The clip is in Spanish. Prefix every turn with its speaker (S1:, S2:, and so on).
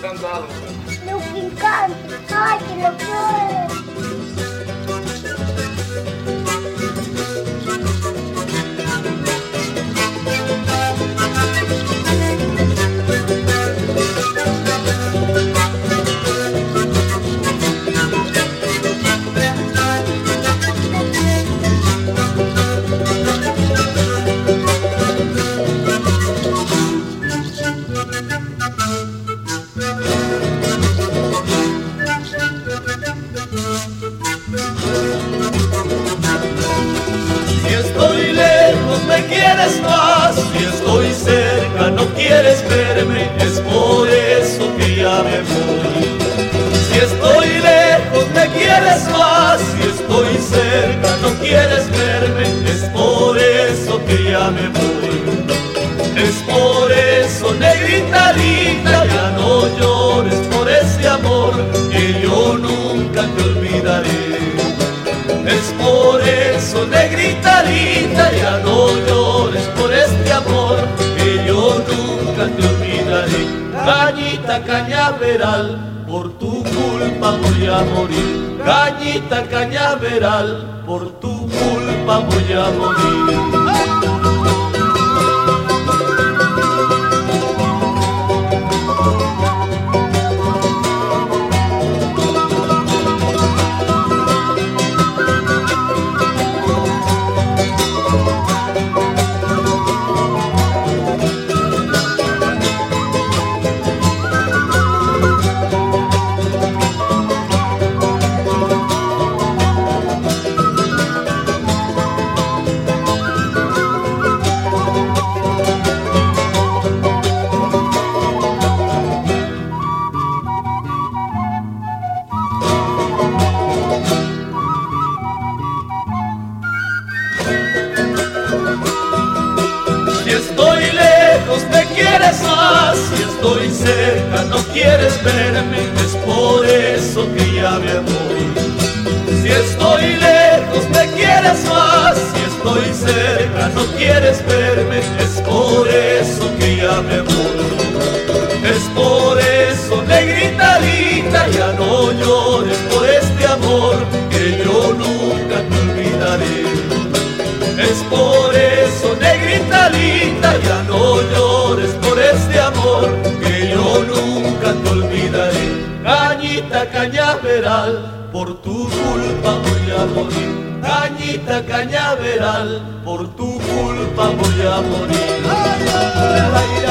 S1: canta algo.
S2: Lo que encanta, ay, que lo quiero.
S3: Si estoy lejos me quieres más, si estoy cerca no quieres verme, es por eso que ya me voy. Si estoy lejos me quieres más, si estoy cerca no quieres verme, es por eso que ya me voy. Es por eso, negrita linda, ya no llores por ese amor que yo nunca te olvidaré. Es por eso, negrita linda, ya no llores por este amor que yo nunca te olvidaré. Cañita cañaveral, por tu culpa voy a morir. Cañita cañaveral, por tu culpa voy a morir. Si estoy lejos me quieres más, si estoy cerca no quieres verme, es por eso que ya me voy. Si estoy lejos me quieres más, si estoy cerca no quieres verme, es por eso que ya me voy. Es por eso, negrita linda, ya no llores por este amor que yo nunca te olvidaré. Es por eso, negrita linda, ya no llores por este amor que yo nunca te olvidaré. Cañita cañaveral, por tu culpa voy a morir. Cañita cañaveral, por tu culpa voy a morir.